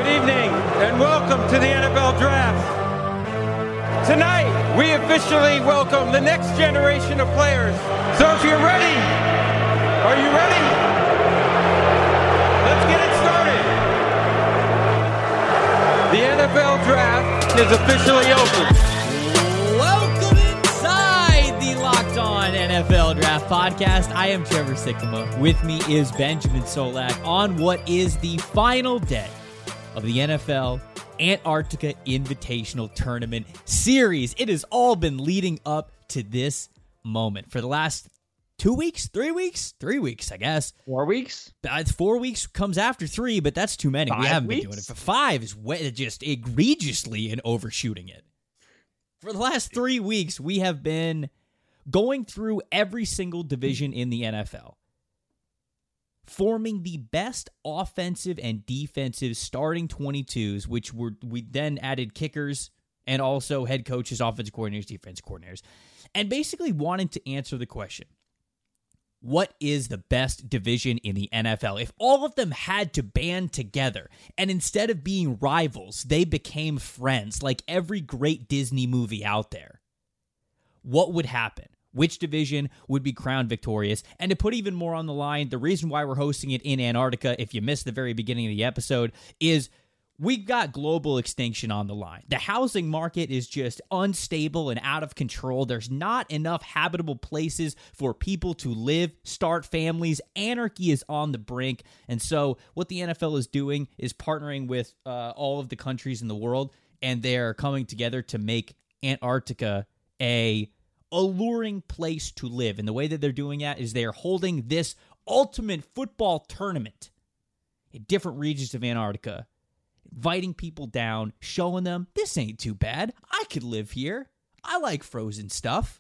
Good evening and welcome to the NFL Draft. Tonight, we officially welcome the next generation of players. So if you're ready, are you ready? Let's get it started. The NFL Draft is officially open. Welcome inside the Locked On NFL Draft Podcast. I am Trevor Sikkema. With me is Benjamin Solak on what is the final day of the NFL Antarctica Invitational Tournament Series. It has all been leading up to this moment for the last 2 weeks, 3 weeks, 3 weeks, I guess. 4 weeks? 4 weeks comes after 3, but that's too many. 5 We haven't weeks? been doing it for 5 is just egregiously and overshooting it. For the last 3 weeks, we have been going through every single division in the NFL, forming the best offensive and defensive starting 22s, which we then added kickers and also head coaches, offensive coordinators, defensive coordinators, and basically wanted to answer the question, what is the best division in the NFL? If all of them had to band together and instead of being rivals, they became friends like every great Disney movie out there, what would happen? Which division would be crowned victorious? And to put even more on the line, the reason why we're hosting it in Antarctica, if you missed the very beginning of the episode, is we've got global extinction on the line. The housing market is just unstable and out of control. There's not enough habitable places for people to live, start families. Anarchy is on the brink. And so what the NFL is doing is partnering with all of the countries in the world, and they're coming together to make Antarctica a alluring place to live. And the way that they're doing that is they're holding this ultimate football tournament in different regions of Antarctica, inviting people down, showing them, this ain't too bad. I could live here. I like frozen stuff.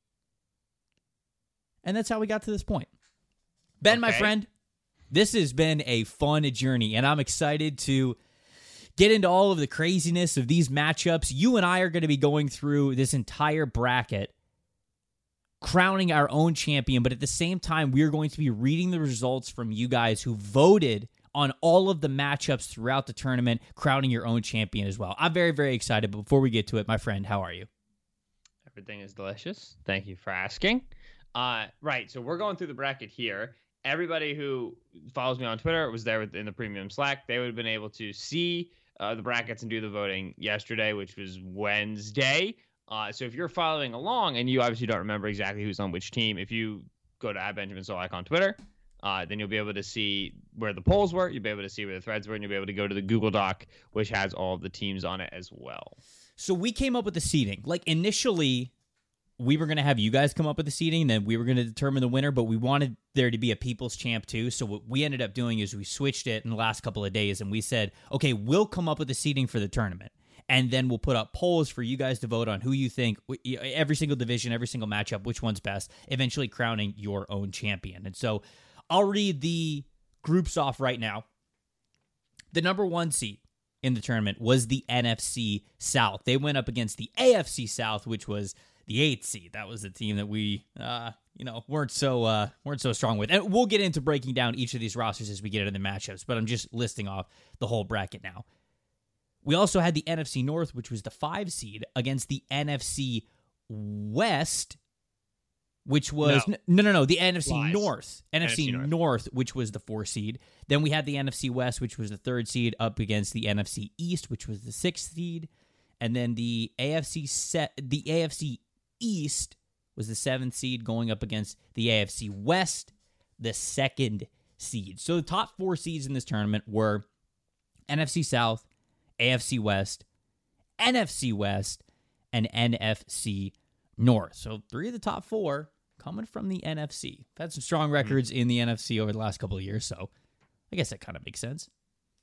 And that's how we got to this point. Ben, my friend, this has been a fun journey, and I'm excited to get into all of the craziness of these matchups. You and I are going to be going through this entire bracket, crowning our own champion, but at the same time, we are going to be reading the results from you guys who voted on all of the matchups throughout the tournament, crowning your own champion as well. I'm very, very excited, but before we get to it, my friend, how are you? Everything is delicious. Thank you for asking. Right, so we're going through the bracket here. Everybody who follows me on Twitter was there in the premium Slack. They would have been able to see the brackets and do the voting yesterday, which was Wednesday. So if you're following along and you obviously don't remember exactly who's on which team, if you go to @BenjaminSolak on Twitter, then you'll be able to see where the polls were, you'll be able to see where the threads were, and you'll be able to go to the Google Doc, which has all of the teams on it as well. So we came up with the seeding. Like, initially, we were going to have you guys come up with the seeding, and then we were going to determine the winner, but we wanted there to be a people's champ too. So what we ended up doing is we switched it in the last couple of days, and we said, okay, we'll come up with the seeding for the tournament. And then we'll put up polls for you guys to vote on who you think, every single division, every single matchup, which one's best, eventually crowning your own champion. And so I'll read the groups off right now. The number 1 seed in the tournament was the NFC South. They went up against the AFC South, which was the 8th seed. That was the team that we, weren't so strong with. And we'll get into breaking down each of these rosters as we get into the matchups, but I'm just listing off the whole bracket now. We also had the NFC North, which was the 5 seed, against the NFC West, which was... No, the NFC Lies. North. NFC North, which was the 4 seed. Then we had the NFC West, which was the 3rd seed, up against the NFC East, which was the 6th seed. And then the AFC East was the 7th seed, going up against the AFC West, the 2nd seed. So the top 4 seeds in this tournament were NFC South, AFC West, NFC West, and NFC North. So 3 of the top 4 coming from the NFC. We've had some strong records in the NFC over the last couple of years, so I guess that kind of makes sense.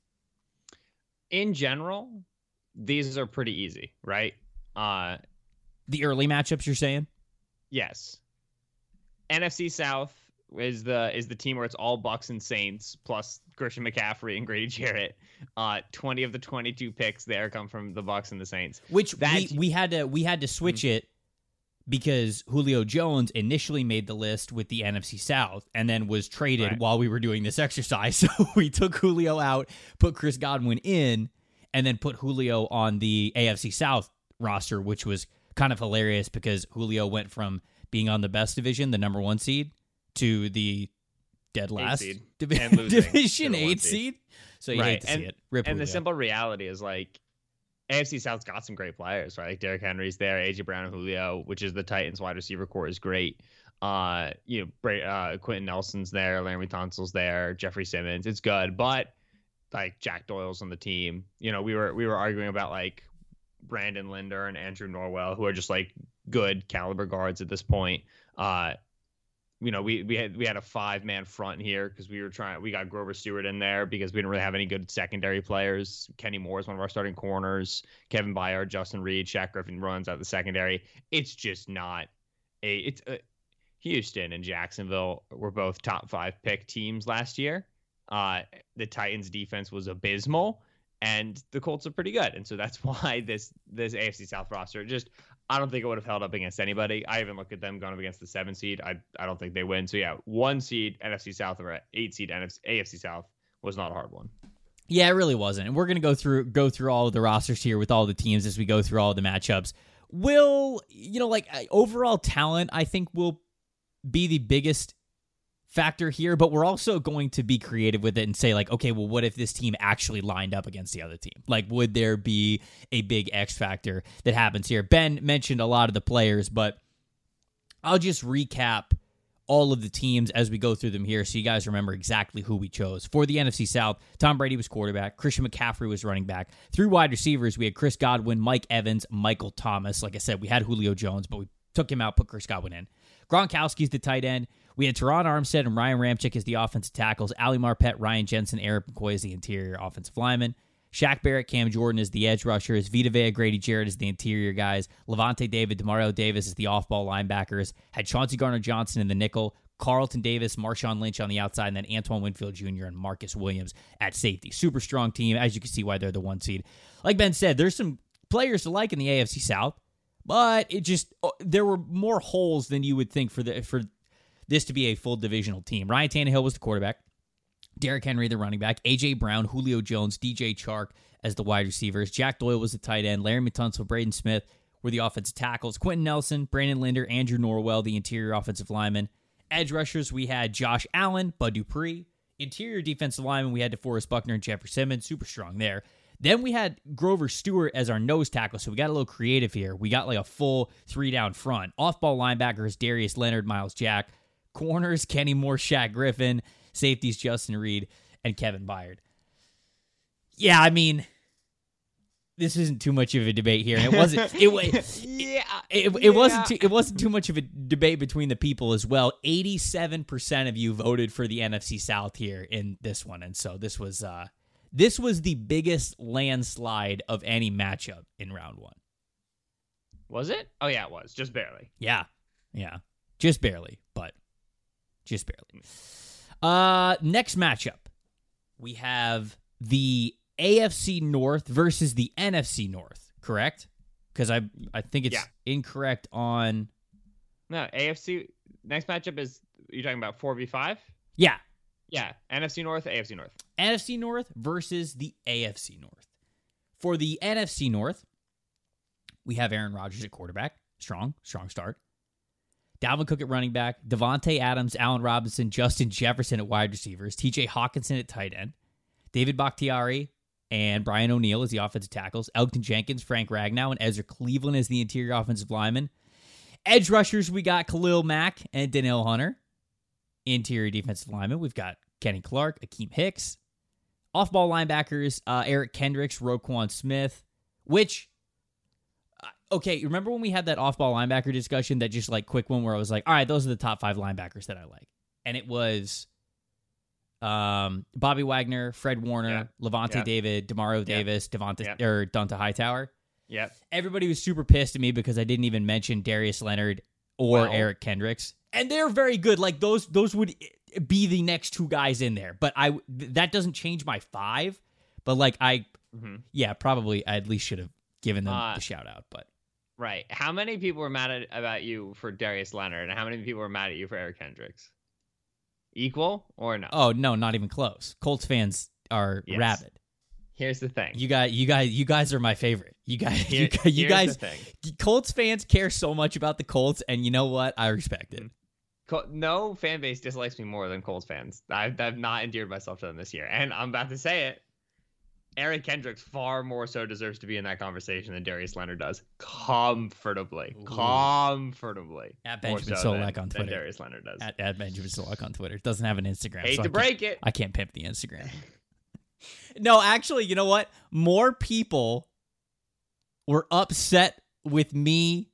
In general, these are pretty easy, right? The early matchups, you're saying? Yes. NFC South is the team where it's all Bucks and Saints plus Christian McCaffrey and Grady Jarrett. 20 of the 22 picks there come from the Bucks and the Saints. Which we had to switch it because Julio Jones initially made the list with the NFC South and then was traded while we were doing this exercise. So we took Julio out, put Chris Godwin in, and then put Julio on the AFC South roster, which was kind of hilarious because Julio went from being on the best division, the number 1 seed, to the dead last division 8 seed. So you hate to see it. Rip and Julio. The simple reality is like AFC South's got some great players, right? Like Derrick Henry's there, AJ Brown and Julio, which is the Titans wide receiver core is great. Quentin Nelson's there, Laramie Tunsil's there, Jeffrey Simmons. It's good, but like Jack Doyle's on the team. We were arguing about like Brandon Linder and Andrew Norwell, who are just like good caliber guards at this point. We had a 5-man front here because we got Grover Stewart in there because we didn't really have any good secondary players. Kenny Moore is one of our starting corners. Kevin Byard, Justin Reed, Shaq Griffin runs out the secondary. It's just not Houston and Jacksonville were both top 5 pick teams last year. The Titans defense was abysmal and the Colts are pretty good. And so that's why this AFC South roster I don't think it would have held up against anybody. I even looked at them going up against the 7 seed. I don't think they win. So yeah, 1 seed NFC South or 8 seed AFC South was not a hard one. Yeah, it really wasn't. And we're going to go through all of the rosters here with all the teams as we go through all of the matchups. Overall talent, I think will be the biggest factor here, but we're also going to be creative with it and say like, okay, well, what if this team actually lined up against the other team? Like, would there be a big X factor that happens here? Ben mentioned a lot of the players, but I'll just recap all of the teams as we go through them here so you guys remember exactly who we chose. For the NFC South, Tom Brady was quarterback. Christian McCaffrey was running back. 3 wide receivers, we had Chris Godwin, Mike Evans, Michael Thomas. Like I said, we had Julio Jones, but we took him out, put Chris Godwin in. Gronkowski's the tight end. We had Teron Armstead and Ryan Ramczyk as the offensive tackles. Ali Marpet, Ryan Jensen, Eric McCoy as the interior offensive lineman. Shaq Barrett, Cam Jordan as the edge rushers. Vita Vea, Grady Jarrett as the interior guys. Levante David, Demario Davis as the off-ball linebackers. Had Chauncey Gardner-Johnson in the nickel. Carlton Davis, Marshawn Lynch on the outside, and then Antoine Winfield Jr. and Marcus Williams at safety. Super strong team, as you can see why they're the 1 seed. Like Ben said, there's some players to like in the AFC South, but there were more holes than you would think for this to be a full divisional team. Ryan Tannehill was the quarterback. Derrick Henry, the running back. A.J. Brown, Julio Jones, DJ Chark as the wide receivers. Jack Doyle was the tight end. Laramie Tunsil, Braden Smith were the offensive tackles. Quentin Nelson, Brandon Linder, Andrew Norwell, the interior offensive lineman. Edge rushers, we had Josh Allen, Bud Dupree. Interior defensive lineman, we had DeForest Buckner and Jeffrey Simmons. Super strong there. Then we had Grover Stewart as our nose tackle, so we got a little creative here. We got like a full 3 down front. Off-ball linebackers, Darius Leonard, Miles Jack. Corners, Kenny Moore, Shaq Griffin. Safeties, Justin Reed and Kevin Byard. Yeah, I mean, this isn't too much of a debate here. It wasn't. It wasn't too much of a debate between the people as well. 87% of you voted for the NFC South here in this one, and so this was the biggest landslide of any matchup in round 1. Was it? Oh yeah, it was just barely. Yeah, just barely, but just barely. Next matchup, we have the AFC North versus the NFC North, correct? Because I think it's incorrect on... No, AFC... Next matchup is... You're talking about 4v5? Yeah. Yeah, NFC North, AFC North. NFC North versus the AFC North. For the NFC North, we have Aaron Rodgers at quarterback. Strong start. Dalvin Cook at running back, Devontae Adams, Allen Robinson, Justin Jefferson at wide receivers, TJ Hawkinson at tight end, David Bakhtiari and Brian O'Neill as the offensive tackles, Elgton Jenkins, Frank Ragnow, and Ezra Cleveland as the interior offensive lineman. Edge rushers, we got Khalil Mack and Danielle Hunter. Interior defensive lineman, we've got Kenny Clark, Akeem Hicks. Off-ball linebackers, Eric Kendricks, Roquan Smith, which... Okay, remember when we had that off-ball linebacker discussion, that just like quick one where I was like, all right, those are the top 5 linebackers that I like. And it was Bobby Wagner, Fred Warner, Levante David, Demario Davis, Donta Hightower. Yep. Everybody was super pissed at me because I didn't even mention Darius Leonard or Eric Kendricks. And they're very good. Like those would be the next 2 guys in there. But that doesn't change my 5. But like probably I at least should have given them the shout out, but Right. How many people were mad about you for Darius Leonard, and how many people were mad at you for Eric Kendricks? Equal or no? Oh no, not even close. Colts fans are rabid. Here's the thing. You guys are my favorite. You guys, Here's the thing. Colts fans care so much about the Colts, and you know what? I respect it. No fan base dislikes me more than Colts fans. I've not endeared myself to them this year, and I'm about to say it. Eric Kendricks far more so deserves to be in that conversation than Darius Leonard does. Comfortably. At Benjamin Solak on Twitter. Darius Leonard does. At Benjamin Solak on Twitter. Doesn't have an Instagram. Hate to break it. I can't pimp the Instagram. No, actually, you know what? More people were upset with me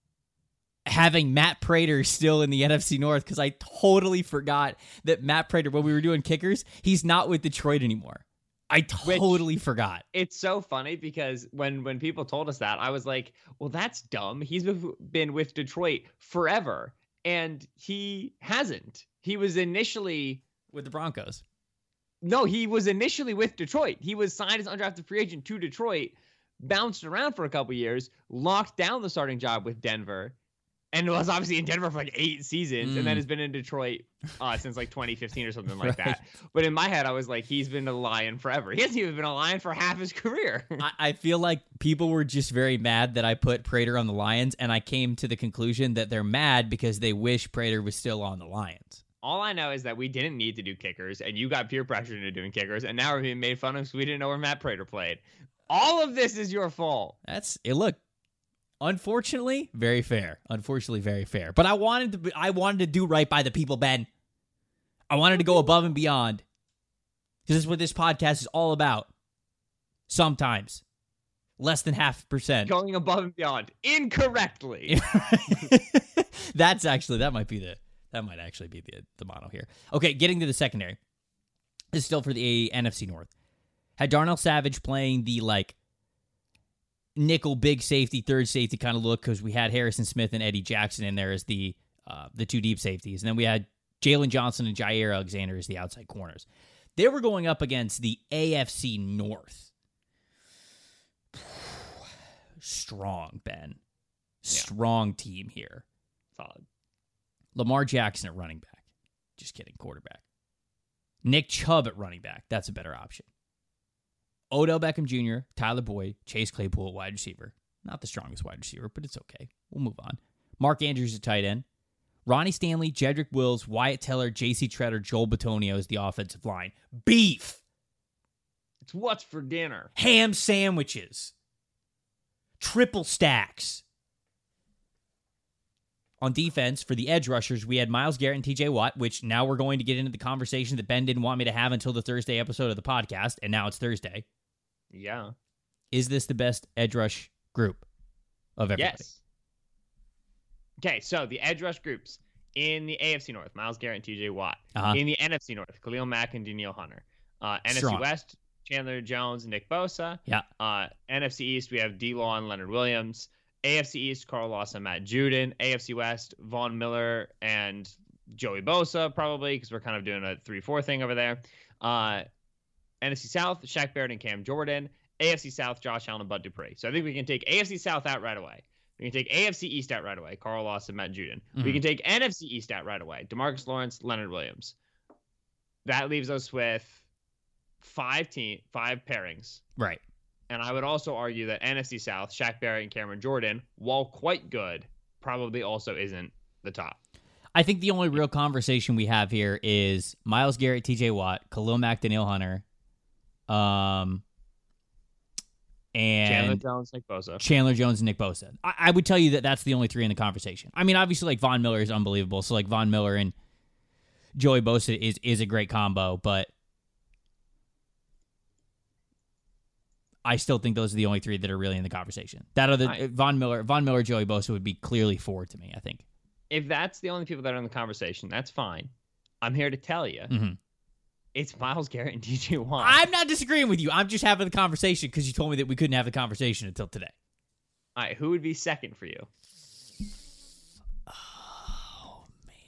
having Matt Prater still in the NFC North because I totally forgot that Matt Prater, when we were doing kickers, he's not with Detroit anymore. I totally forgot. It's so funny because when people told us that, I was like, well, that's dumb. He's been with Detroit forever, and he hasn't. He was initially with the Broncos. No, he was initially with Detroit. He was signed as undrafted free agent to Detroit, bounced around for a couple years, locked down the starting job with Denver, and was obviously in Denver for like 8 seasons, and then has been in Detroit since like 2015 or something like that. But in my head, I was like, he's been a Lion forever. He hasn't even been a Lion for half his career. I feel like people were just very mad that I put Prater on the Lions, and I came to the conclusion that they're mad because they wish Prater was still on the Lions. All I know is that we didn't need to do kickers, and you got peer pressure into doing kickers, and now we're being made fun of because we didn't know where Matt Prater played. All of this is your fault. That's it. Look. Unfortunately, very fair. But I wanted to do right by the people, Ben. I wanted to go above and beyond. Because this is what this podcast is all about. Sometimes. Less than 0.5%. Going above and beyond. Incorrectly. That might actually be the motto here. Okay, getting to the secondary. This is still for the NFC North. Had Darnell Savage playing the nickel big safety, third safety kind of look because we had Harrison Smith and Eddie Jackson in there as the 2 deep safeties. And then we had Jalen Johnson and Jair Alexander as the outside corners. They were going up against the AFC North. Strong, Ben. Strong team here. Solid. Lamar Jackson at running back. Just kidding, quarterback. Nick Chubb at running back. That's a better option. Odell Beckham Jr., Tyler Boyd, Chase Claypool at wide receiver. Not the strongest wide receiver, but it's okay. We'll move on. Mark Andrews at tight end. Ronnie Stanley, Jedrick Wills, Wyatt Teller, J.C. Treader, Joel Bitonio is the offensive line. Beef. It's what's for dinner. Ham sandwiches. Triple stacks. On defense, for the edge rushers, we had Myles Garrett and TJ Watt, which now we're going to get into the conversation that Ben didn't want me to have until the Thursday episode of the podcast, and now it's Thursday. Yeah. Is this the best edge rush group of everybody? Yes. Okay, so the edge rush groups in the AFC North, Myles Garrett and TJ Watt. In the NFC North, Khalil Mack and Danielle Hunter. NFC West, Chandler Jones and Nick Bosa. Yeah. NFC East, we have D-Law and Leonard Williams. AFC East, Carl Lawson, Matt Judon. AFC West, Von Miller and Joey Bosa, probably, because we're kind of doing a 3-4 thing over there. NFC South, Shaq Barrett and Cam Jordan. AFC South, Josh Allen and Bud Dupree. So I think we can take AFC South out right away. We can take AFC East out right away. Carl Lawson, Matt Judon. Mm-hmm. We can take NFC East out right away. DeMarcus Lawrence, Leonard Williams. That leaves us with 5 pairings. Right. And I would also argue that NFC South, Shaq Barrett and Cameron Jordan, while quite good, probably also isn't the top. I think the only real conversation we have here is Myles Garrett, TJ Watt, Khalil Mack, Danielle Hunter, and Chandler Jones, Nick Bosa. Chandler Jones and Nick Bosa. I would tell you that that's the only 3 in the conversation. I mean, obviously, Von Miller is unbelievable. So, Von Miller and Joey Bosa is a great combo, but I still think those are the only 3 that are really in the conversation. That other Von Miller, Joey Bosa would be clearly 4 to me, I think. If that's the only people that are in the conversation, that's fine. I'm here to tell you. Mm-hmm. It's Myles Garrett and TJ Watt. I'm not disagreeing with you. I'm just having the conversation because you told me that we couldn't have the conversation until today. All right, who would be second for you? Oh,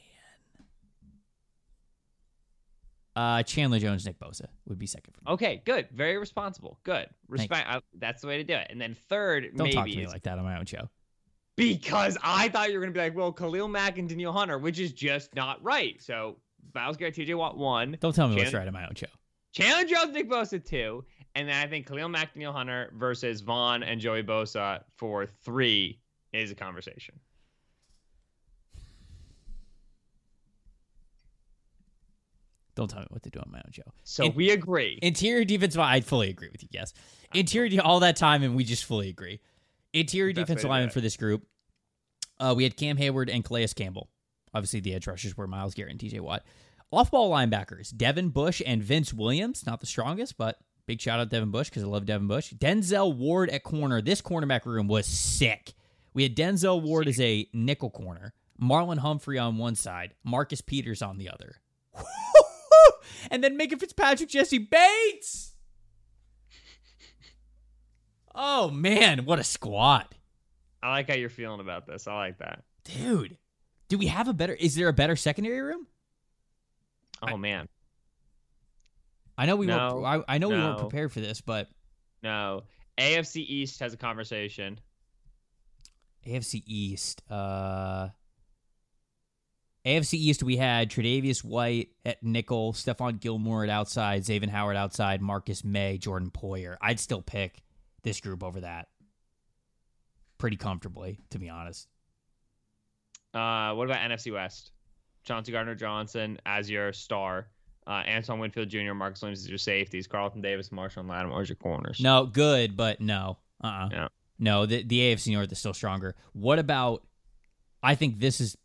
man. Chandler Jones, Nick Bosa would be second for me. Okay, good. Very responsible. Good. Respect. That's the way to do it. And then third, Don't maybe. Don't talk to me like that on my own show. Because I thought you were going to be like, well, Khalil Mack and Danielle Hunter, which is just not right. So Myles Garrett, TJ Watt 1. Don't tell me what's right on my own show. Chandler Jones, Nick Bosa 2. And then I think Khalil Mack, Danielle Hunter versus Vaughn and Joey Bosa for 3 is a conversation. Don't tell me what to do on my own show. So we agree. Interior defensive line, I'd fully agree with you, yes. Interior, all that time, and we just fully agree. Interior defensive lineman for this group, we had Cam Hayward and Calais Campbell. Obviously, the edge rushers were Myles Garrett and TJ Watt. Off-ball linebackers, Devin Bush and Vince Williams. Not the strongest, but big shout out Devin Bush because I love Devin Bush. Denzel Ward at corner. This cornerback room was sick. We had Denzel Ward as a nickel corner, Marlon Humphrey on one side, Marcus Peters on the other. And then Minka Fitzpatrick, Jesse Bates. Oh, man, what a squad. I like how you're feeling about this. I like that. Dude, do we have is there a better secondary room? Oh, man. I know we weren't prepared for this, but. No. AFC East has a conversation. AFC East. AFC East, we had Tre'Davious White at nickel, Stephon Gilmore at outside, Xavier Howard outside, Marcus May, Jordan Poyer. I'd still pick this group over that pretty comfortably, to be honest. What about NFC West? Chauncey Gardner-Johnson as your star. Antoine Winfield Jr., Marcus Williams as your safeties. Carlton Davis, Marshall, and Lattimore as your corners. No, good, but no. Yeah. No, the AFC North is still stronger. What about, I think this is,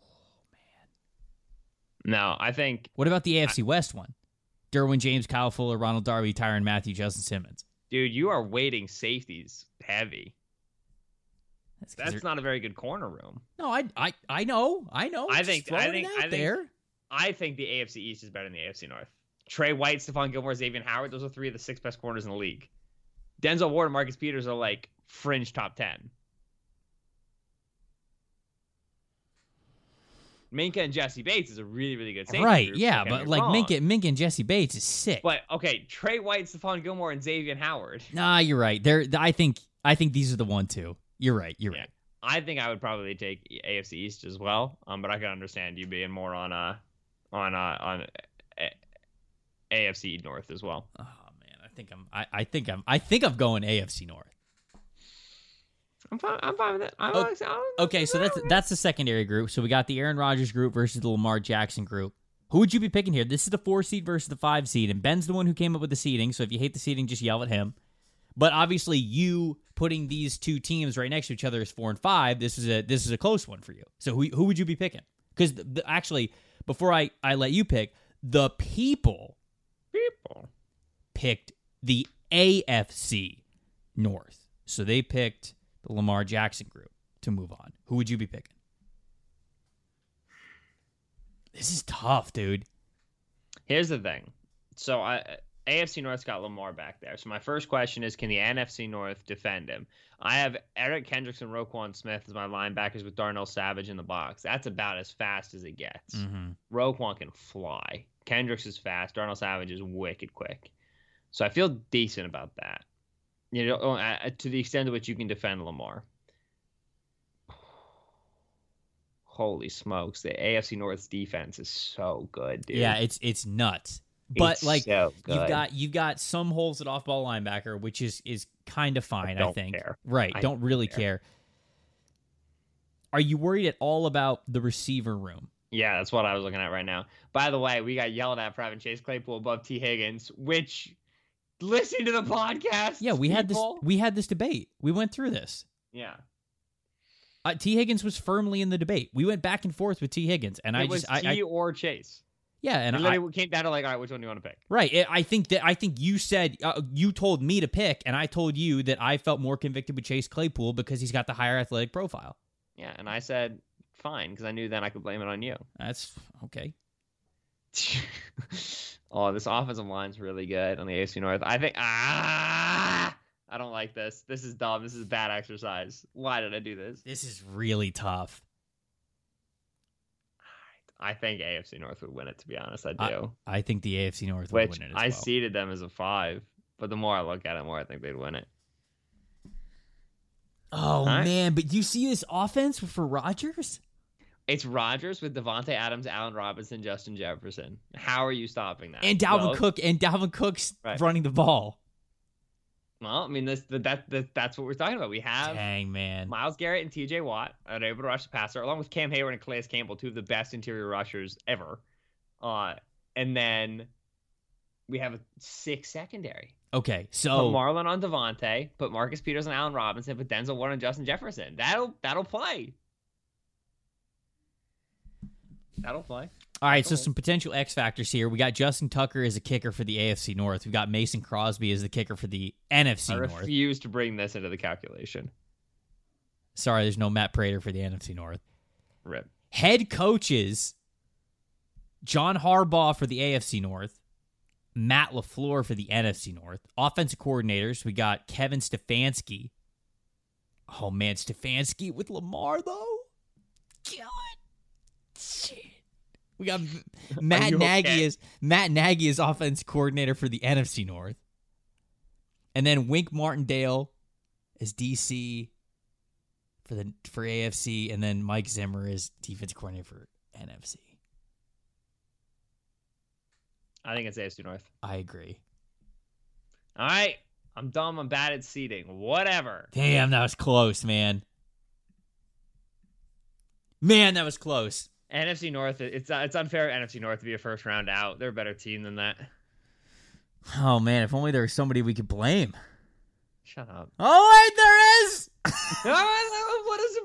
No, I think... What about the AFC West one? Derwin James, Kyle Fuller, Ronald Darby, Tyrann Mathieu, Justin Simmons. Dude, you are weighting safeties heavy. That's not a very good corner room. No, I know. I think the AFC East is better than the AFC North. Trey White, Stephon Gilmore, Xavier Howard, those are 3 of the 6 best corners in the league. Denzel Ward and Marcus Peters are like fringe top 10. Minka and Jesse Bates is a really, really good safety. Right, group, yeah, but like Minka and Jesse Bates is sick. But okay, Trey White, Stephon Gilmore, and Xavier Howard. Nah, you're right. I think these are the 1-2. You're right. You're right. I think I would probably take AFC East as well. But I can understand you being more on AFC North as well. Oh man, I think I'm going AFC North. I'm fine with it. Okay, so that's the secondary group. So we got the Aaron Rodgers group versus the Lamar Jackson group. Who would you be picking here? This is the 4 seed versus the 5 seed, and Ben's the one who came up with the seeding. So if you hate the seeding, just yell at him. But obviously, you putting these two teams right next to each other as 4 and 5. This is a close one for you. So who would you be picking? Because actually, before I let you pick, the people picked the AFC North. So they picked the Lamar Jackson group to move on. Who would you be picking? This is tough, dude. Here's the thing. So AFC North's got Lamar back there. So my first question is, can the NFC North defend him? I have Eric Kendricks and Roquan Smith as my linebackers with Darnell Savage in the box. That's about as fast as it gets. Mm-hmm. Roquan can fly. Kendricks is fast. Darnell Savage is wicked quick. So I feel decent about that. You know, to the extent to which you can defend Lamar. Holy smokes, the AFC North's defense is so good, dude. Yeah, it's nuts. But it's like so you've got some holes at off-ball linebacker, which is kind of fine, I think. Care. Right, don't really care. Are you worried at all about the receiver room? Yeah, that's what I was looking at right now. By the way, we got yelled at for having Chase Claypool above T. Higgins, which listen to the podcast. Yeah, we had this debate. We went through this. Yeah. T. Higgins was firmly in the debate. We went back and forth with T. Higgins, and it was T or Chase. Yeah, and it came down to like, all right, which one do you want to pick? Right. I think you said you told me to pick, and I told you that I felt more convicted with Chase Claypool because he's got the higher athletic profile. Yeah, and I said fine because I knew then I could blame it on you. That's okay. Oh, this offensive line's really good on the AFC North. I think I don't like this. This is dumb. This is bad exercise. Why did I do this? This is really tough. I think AFC North would win it, to be honest. I do. I think the AFC North would win it as well. I seeded them as a 5, but the more I look at it, the more I think they'd win it. Oh, right? man. But you see this offense for Rodgers? It's Rodgers with Devontae Adams, Allen Robinson, Justin Jefferson. How are you stopping that? And Dalvin Cook's right. running the ball. Well, I mean, that's what we're talking about. We have Dang, man. Myles Garrett and T.J. Watt are able to rush the passer, along with Cam Hayward and Calais Campbell, two of the best interior rushers ever. And then we have a 6 secondary. Okay, so Put Marlon on Devontae, put Marcus Peters and Allen Robinson, put Denzel Ward and Justin Jefferson. That'll play. That'll play. All right, so some potential X factors here. We got Justin Tucker as a kicker for the AFC North. We got Mason Crosby as the kicker for the NFC North. I refuse to bring this into the calculation. Sorry, there's no Matt Prater for the NFC North. Rip. Head coaches, John Harbaugh for the AFC North, Matt LaFleur for the NFC North. Offensive coordinators, we got Kevin Stefanski. Oh, man, Stefanski with Lamar, though? God. Shit. We got Matt Nagy as offensive coordinator for the NFC North. And then Wink Martindale as DC for AFC, and then Mike Zimmer as defensive coordinator for NFC. I think it's AFC North. I agree. All right. I'm dumb. I'm bad at seeding. Whatever. Damn, that was close, man. Man, that was close. NFC North, it's unfair for NFC North to be a first round out. They're a better team than that. Oh, man, if only there was somebody we could blame. Shut up. Oh, wait, there is! What a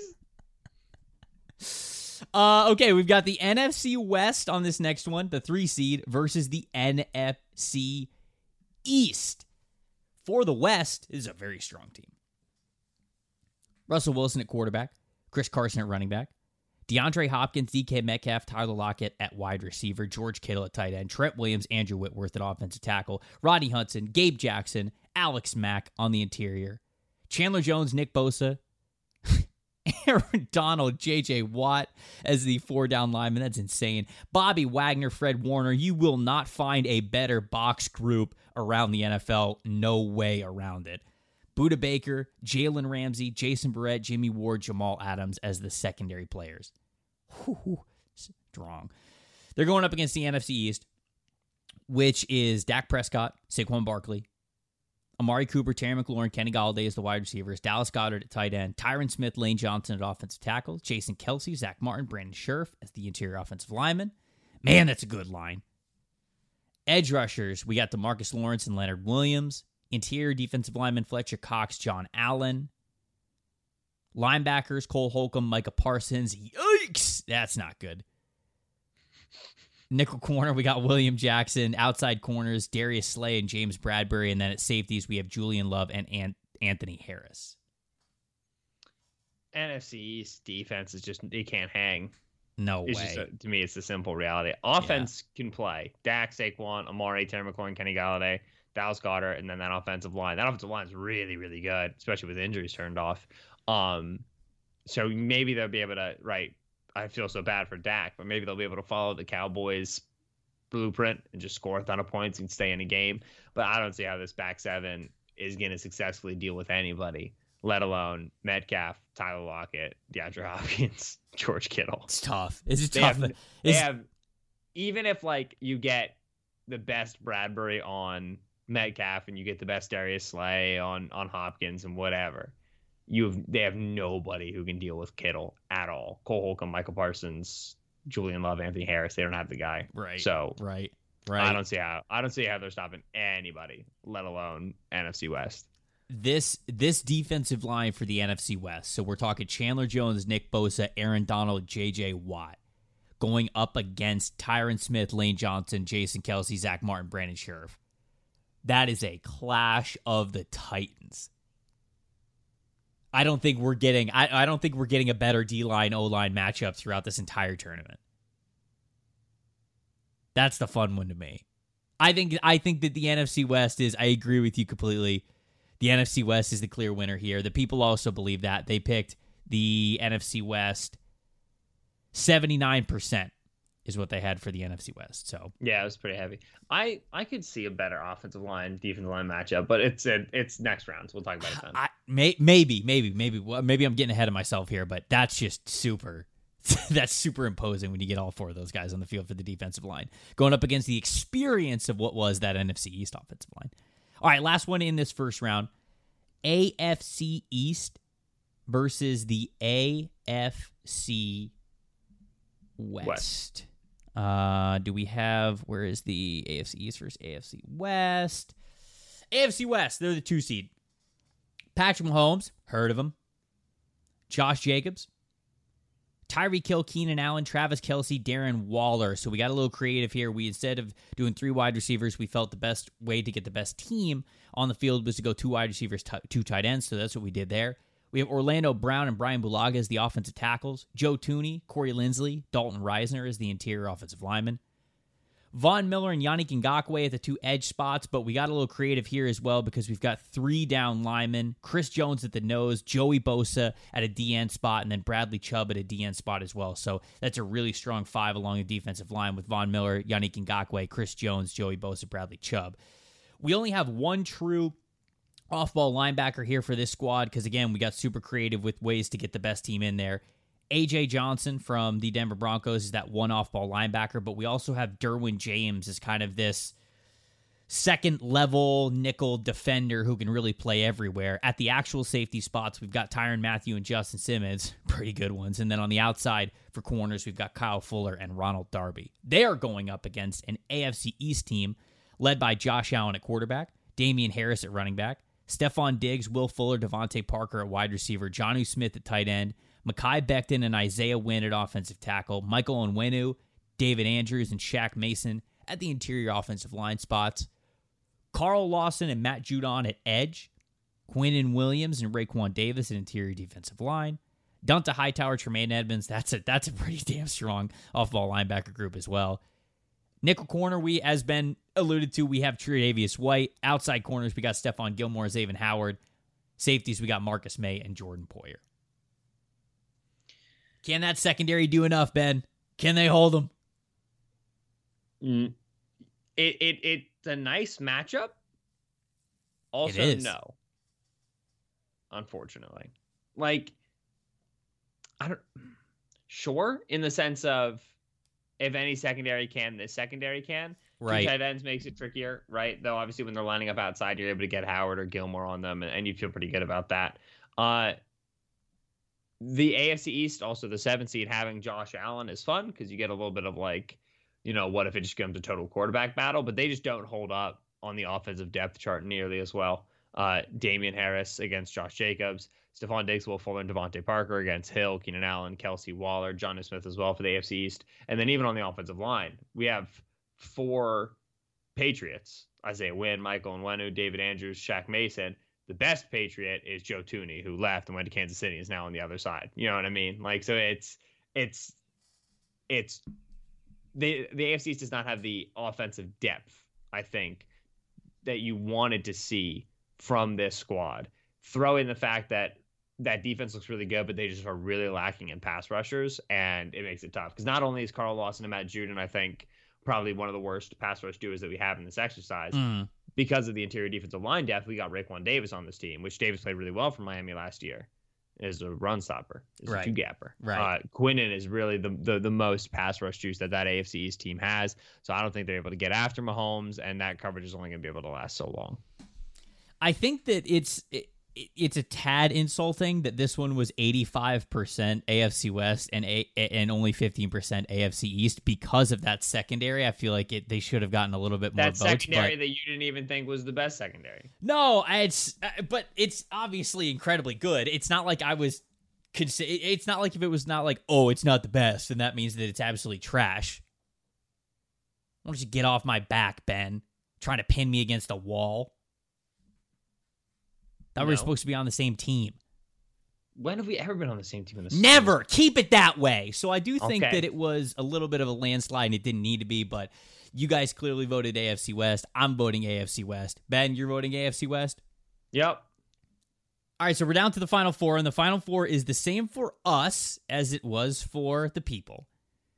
surprise. Okay, we've got the NFC West on this next one, the 3 seed, versus the NFC East. For the West, this is a very strong team. Russell Wilson at quarterback, Chris Carson at running back, DeAndre Hopkins, DK Metcalf, Tyler Lockett at wide receiver, George Kittle at tight end, Trent Williams, Andrew Whitworth at offensive tackle, Rodney Hudson, Gabe Jackson, Alex Mack on the interior, Chandler Jones, Nick Bosa, Aaron Donald, J.J. Watt as the 4-down lineman. That's insane. Bobby Wagner, Fred Warner. You will not find a better box group around the NFL. No way around it. Budda Baker, Jalen Ramsey, Jason Barrett, Jimmy Ward, Jamal Adams as the secondary players. Strong. They're going up against the NFC East, which is Dak Prescott, Saquon Barkley, Amari Cooper, Terry McLaurin, Kenny Golladay as the wide receivers, Dallas Goedert at tight end, Tyron Smith, Lane Johnson at offensive tackle, Jason Kelsey, Zach Martin, Brandon Scherf as the interior offensive lineman. Man, that's a good line. Edge rushers, we got DeMarcus Lawrence and Leonard Williams. Interior defensive lineman Fletcher Cox, John Allen. Linebackers, Cole Holcomb, Micah Parsons. Yikes! That's not good. Nickel corner, we got William Jackson. Outside corners, Darius Slay and James Bradbury. And then at safeties, we have Julian Love and Anthony Harris. NFC East defense is just, they can't hang. No it's way. Just to me, it's the simple reality. Offense can play. Dak, Saquon, Amari, Terry McLaurin, Kenny Golladay, Dallas Goedert, and then that offensive line. That offensive line is really, really good, especially with injuries turned off. So maybe they'll be able to, right, I feel so bad for Dak, but maybe they'll be able to follow the Cowboys blueprint and just score a ton of points and stay in a game. But I don't see how this back seven is going to successfully deal with anybody, let alone Metcalf, Tyler Lockett, DeAndre Hopkins, George Kittle. It's tough. It's tough. They have, even if like you get the best Bradbury on Metcalf and you get the best Darius Slay on Hopkins and whatever, they have nobody who can deal with Kittle at all. Cole Holcomb, Michael Parsons, Julian Love, Anthony Harris. They don't have the guy. Right. So right. I don't see how they're stopping anybody, let alone NFC West. This defensive line for the NFC West. So we're talking Chandler Jones, Nick Bosa, Aaron Donald, J.J. Watt, going up against Tyron Smith, Lane Johnson, Jason Kelsey, Zach Martin, Brandon Scherf. That is a clash of the Titans. I don't think we're getting a better D-line, O-line matchup throughout this entire tournament. That's the fun one to me. I think that the NFC West is, I agree with you completely. The NFC West is the clear winner here. The people also believe that. They picked the NFC West 79% is what they had for the NFC West. So yeah, it was pretty heavy. I could see a better offensive line, defensive line matchup, but it's next round, so we'll talk about it then. Maybe I'm getting ahead of myself here, but that's just super. That's super imposing when you get all four of those guys on the field for the defensive line, going up against the experience of what was that NFC East offensive line. All right, last one in this first round. AFC East versus the AFC West. Do we have, where is the AFC East versus AFC West? AFC West, they're the 2 seed. Patrick Mahomes, heard of him. Josh Jacobs. Tyreek Hill, Keenan Allen, Travis Kelce, Darren Waller. So we got a little creative here. We, instead of doing 3 wide receivers, we felt the best way to get the best team on the field was to go 2 wide receivers, 2 tight ends. So that's what we did there. We have Orlando Brown and Brian Bulaga as the offensive tackles. Joe Thuney, Corey Linsley, Dalton Reisner as the interior offensive lineman. Von Miller and Yannick Ngakoue at the 2 edge spots, but we got a little creative here as well because we've got 3 down linemen, Chris Jones at the nose, Joey Bosa at a DN spot, and then Bradley Chubb at a DN spot as well. So that's a really strong 5 along the defensive line with Von Miller, Yannick Ngakoue, Chris Jones, Joey Bosa, Bradley Chubb. We only have 1 true off-ball linebacker here for this squad because, again, we got super creative with ways to get the best team in there. A.J. Johnson from the Denver Broncos is that 1 off-ball linebacker, but we also have Derwin James as kind of this second-level nickel defender who can really play everywhere. At the actual safety spots, we've got Tyrann Mathieu and Justin Simmons, pretty good ones. And then on the outside for corners, we've got Kyle Fuller and Ronald Darby. They are going up against an AFC East team led by Josh Allen at quarterback, Damian Harris at running back, Stephon Diggs, Will Fuller, Devontae Parker at wide receiver, Jonnu Smith at tight end, Mekhi Becton and Isaiah Wynn at offensive tackle, Michael Onwenu, David Andrews, and Shaq Mason at the interior offensive line spots, Carl Lawson and Matt Judon at edge, Quinnen Williams and Raekwon Davis at interior defensive line, Donta Hightower, Tremaine Edmonds, that's a pretty damn strong off-ball linebacker group as well. Nickel corner, we, as Ben alluded to, we have Tre'Davious White. Outside corners, we got Stephon Gilmore, Xavier Howard. Safeties, we got Marcus May and Jordan Poyer. Can that secondary do enough, Ben? Can they hold them? It's a nice matchup. Also, It is. no. Unfortunately. Like, sure, in the sense of if any secondary can, this secondary can. Right. 2 tight ends makes it trickier, right? Though obviously when they're lining up outside, you're able to get Howard or Gilmore on them, and you feel pretty good about that. The AFC East, also the 7 seed, having Josh Allen is fun because you get a little bit of like, what if it just becomes a total quarterback battle? But they just don't hold up on the offensive depth chart nearly as well. Damian Harris against Josh Jacobs, Stephon Diggs, Will Fuller, and Devontae Parker against Hill, Keenan Allen, Kelce, Waller, Jonnu Smith as well for the AFC East. And then even on the offensive line, we have 4 Patriots: Isaiah Wynn, Michael Onwenu, David Andrews, Shaq Mason. The best Patriot is Joe Thuney, who left and went to Kansas City, is now on the other side. You know what I mean? Like, so it's the AFC East does not have the offensive depth, I think, that you wanted to see from this squad. Throw in the fact that defense looks really good, but they just are really lacking in pass rushers, and it makes it tough. Because not only is Carl Lawson and Matt Judon, I think, probably one of the worst pass rush duos that we have in this exercise. Because of the interior defensive line depth, we got Raekwon Davis on this team, which Davis played really well for Miami last year. Is a run stopper, is a 2-gapper. Right. Quinnen is really the most pass rush juice that AFC East team has. So I don't think they're able to get after Mahomes, and that coverage is only going to be able to last so long. I think that it's a tad insulting that this one was 85% AFC West and only 15% AFC East because of that secondary. I feel like they should have gotten a little bit more that votes. Secondary that you didn't even think was the best secondary. No, but it's obviously incredibly good. It's not like I was. It's not like if it was not like, oh, it's not the best, and that means that it's absolutely trash. Why don't you get off my back, Ben? Trying to pin me against a wall. Thought we were supposed to be on the same team. When have we ever been on the same team in this? Never. Keep it that way. So I do think that it was a little bit of a landslide and it didn't need to be, but you guys clearly voted AFC West. I'm voting AFC West. Ben, you're voting AFC West? Yep. All right, so we're down to the Final Four, and the Final Four is the same for us as it was for the people.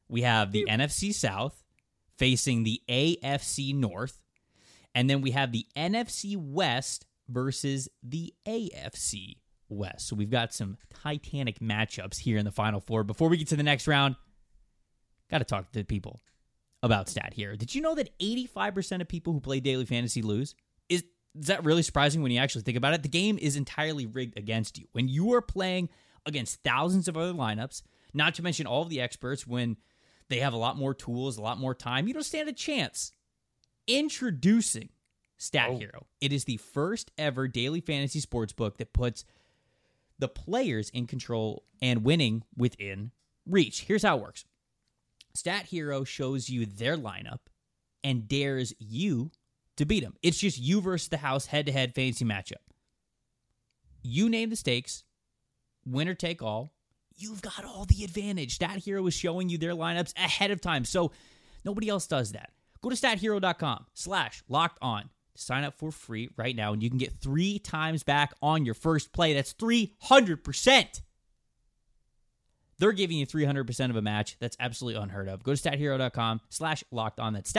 We have the NFC South facing the AFC North. And then we have the NFC West versus the AFC West. So we've got some titanic matchups here in the Final Four. Before we get to the next round, got to talk to people about Stat Hero. Did you know that 85% of people who play daily fantasy lose? Is that really surprising when you actually think about it? The game is entirely rigged against you. When you are playing against thousands of other lineups, not to mention all of the experts, when they have a lot more tools, a lot more time, you don't stand a chance. Introducing Stat Hero. It is the first ever daily fantasy sports book that puts the players in control and winning within reach. Here's how it works. Stat Hero shows you their lineup and dares you to beat them. It's just you versus the house head-to-head fantasy matchup. You name the stakes, winner take all. You've got all the advantage. Stat Hero is showing you their lineups ahead of time, so nobody else does that. Go to stathero.com/lockedon. Sign up for free right now, and you can get 3 times back on your first play. That's 300%. They're giving you 300% of a match. That's absolutely unheard of. Go to stathero.com/lockedon. That's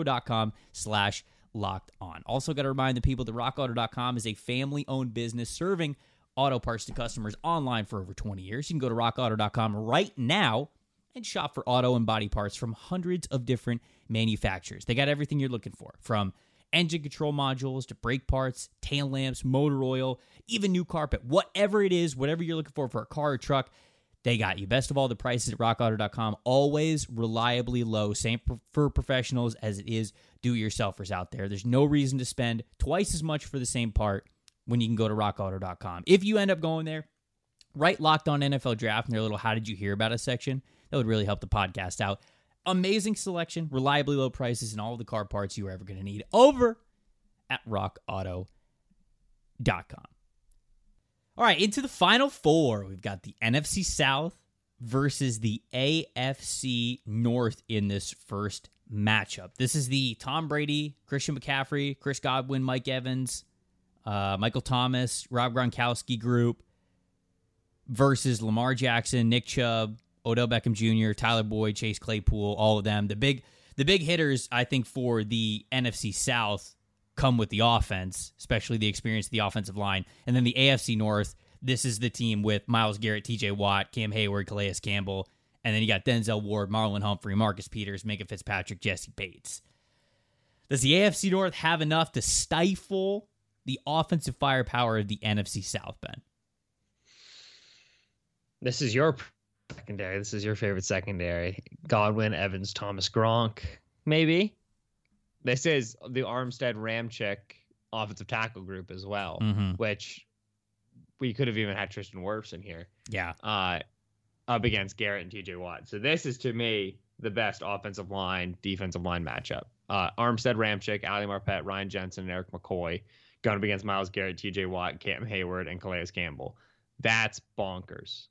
stathero.com/lockedon. Also got to remind the people that rockauto.com is a family-owned business serving auto parts to customers online for over 20 years. You can go to rockauto.com right now and shop for auto and body parts from hundreds of different manufacturers. They got everything you're looking for, from engine control modules to brake parts, tail lamps, motor oil, even new carpet. Whatever it is, whatever you're looking for a car or truck, they got you. Best of all, the prices at rockauto.com, always reliably low. Same for professionals as it is do-it-yourselfers out there. There's no reason to spend twice as much for the same part when you can go to rockauto.com. If you end up going there, write Locked On NFL Draft in their little How Did You Hear About Us section. That would really help the podcast out. Amazing selection, reliably low prices, and all of the car parts you are ever going to need over at rockauto.com. All right, into the Final Four. We've got the NFC South versus the AFC North in this first matchup. This is the Tom Brady, Christian McCaffrey, Chris Godwin, Mike Evans, Michael Thomas, Rob Gronkowski group versus Lamar Jackson, Nick Chubb, Odell Beckham Jr., Tyler Boyd, Chase Claypool, all of them. The big hitters, I think, for the NFC South come with the offense, especially the experience of the offensive line. And then the AFC North, this is the team with Myles Garrett, TJ Watt, Cam Hayward, Calais Campbell. And then you got Denzel Ward, Marlon Humphrey, Marcus Peters, Minka Fitzpatrick, Jesse Bates. Does the AFC North have enough to stifle the offensive firepower of the NFC South, Ben? This is your secondary. This is your favorite secondary. Godwin, Evans, Thomas, Gronk, maybe. This is the Armstead Ramczyk offensive tackle group as well, which we could have even had Tristan Wirfs in here. Yeah. Up against Garrett and TJ Watt. So this is, to me, the best offensive line, defensive line matchup. Armstead Ramczyk, Ali Marpet, Ryan Jensen, and Eric McCoy going up against Myles Garrett, TJ Watt, Cam Hayward, and Calais Campbell. That's bonkers.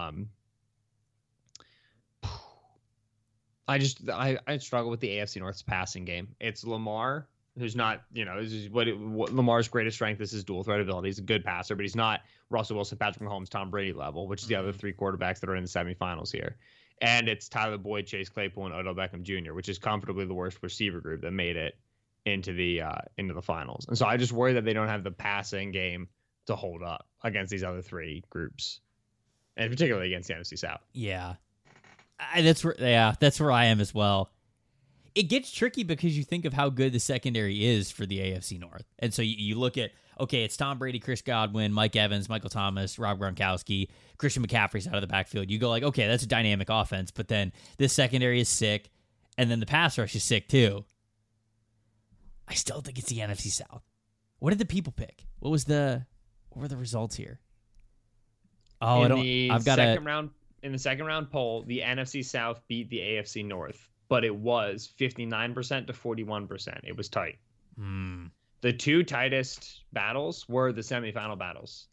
I struggle with the AFC North's passing game. It's Lamar, who's not, this is what Lamar's greatest strength is his dual threat ability. He's a good passer, but he's not Russell Wilson, Patrick Mahomes, Tom Brady level, which is the other 3 quarterbacks that are in the semifinals here. And it's Tyler Boyd, Chase Claypool, and Odell Beckham Jr., which is comfortably the worst receiver group that made it into the finals. And so I just worry that they don't have the passing game to hold up against these other 3 groups, and particularly against the NFC South. Yeah. That's where I am as well. It gets tricky because you think of how good the secondary is for the AFC North. And so you look at, okay, it's Tom Brady, Chris Godwin, Mike Evans, Michael Thomas, Rob Gronkowski, Christian McCaffrey's out of the backfield. You go like, okay, that's a dynamic offense, but then this secondary is sick, and then the pass rush is sick too. I still think it's the NFC South. What did the people pick? What were the results here? Oh, In the second round poll, the NFC South beat the AFC North, but it was 59% to 41%. It was tight. The 2 tightest battles were the semifinal battles.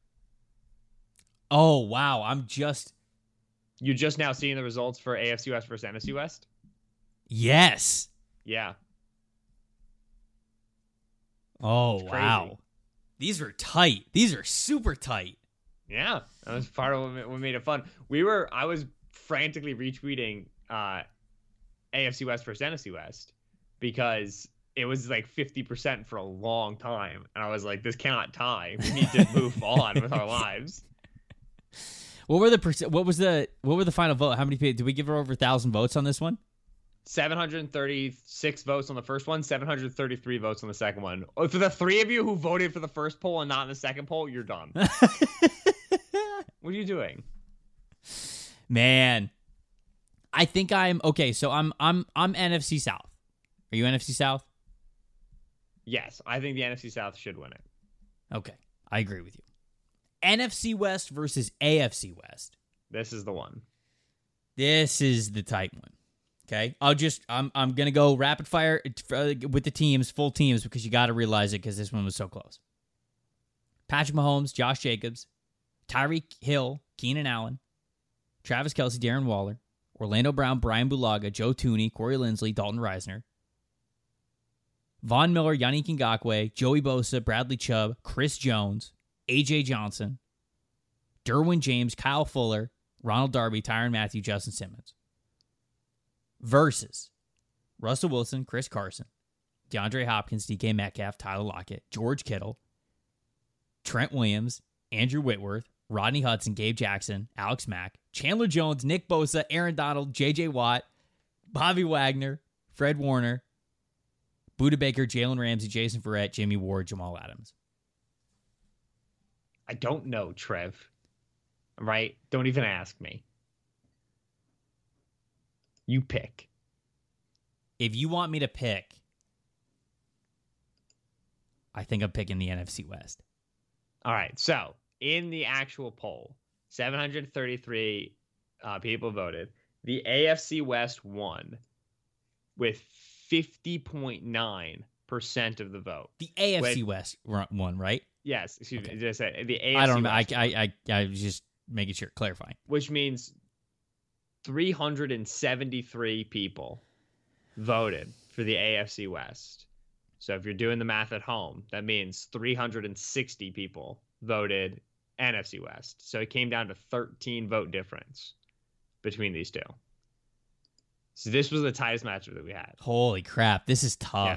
Oh, wow. You just now seeing the results for AFC West versus NFC West? Yes. Yeah. Oh, wow. These are tight. These are super tight. Yeah, that was part of what made it fun. I was frantically retweeting AFC West versus NFC West because it was like 50% for a long time, and I was like, this cannot tie. We need to move on with our lives. What were the final vote? How many people did we give her over 1,000 votes on this one? 736 votes on the first one, 733 votes on the second one. For the three of you who voted for the first poll and not in the second poll, you're done. What are you doing? Man, I think I'm okay. So I'm NFC South. Are you NFC South? Yes, I think the NFC South should win it. Okay, I agree with you. NFC West versus AFC West. This is the one. This is the tight one. Okay, I'm gonna go rapid fire with the teams, full teams, because you got to realize it because this one was so close. Patrick Mahomes, Josh Jacobs, Tyreek Hill, Keenan Allen, Travis Kelce, Darren Waller, Orlando Brown, Brian Bulaga, Joe Thuney, Corey Linsley, Dalton Reisner, Von Miller, Yannick Ngakoue, Joey Bosa, Bradley Chubb, Chris Jones, A.J. Johnson, Derwin James, Kyle Fuller, Ronald Darby, Tyrann Mathieu, Justin Simmons. Versus Russell Wilson, Chris Carson, DeAndre Hopkins, DK Metcalf, Tyler Lockett, George Kittle, Trent Williams, Andrew Whitworth, Rodney Hudson, Gabe Jackson, Alex Mack, Chandler Jones, Nick Bosa, Aaron Donald, J.J. Watt, Bobby Wagner, Fred Warner, Budda Baker, Jalen Ramsey, Jason Verrett, Jimmy Ward, Jamal Adams. I don't know, Trev. Right? Don't even ask me. You pick. If you want me to pick, I think I'm picking the NFC West. All right. So, in the actual poll, 733 people voted. The AFC West won with 50.9% of the vote. The AFC West won, right? Yes. Excuse Okay. me. Did I say the AFC I don't know. West I was just making sure, clarifying. which means 373 people voted for the AFC West. So if you're doing the math at home, that means 360 people voted NFC West. So it came down to 13 vote difference between these two. So this was the tightest matchup that we had. Holy crap. This is tough. Yeah.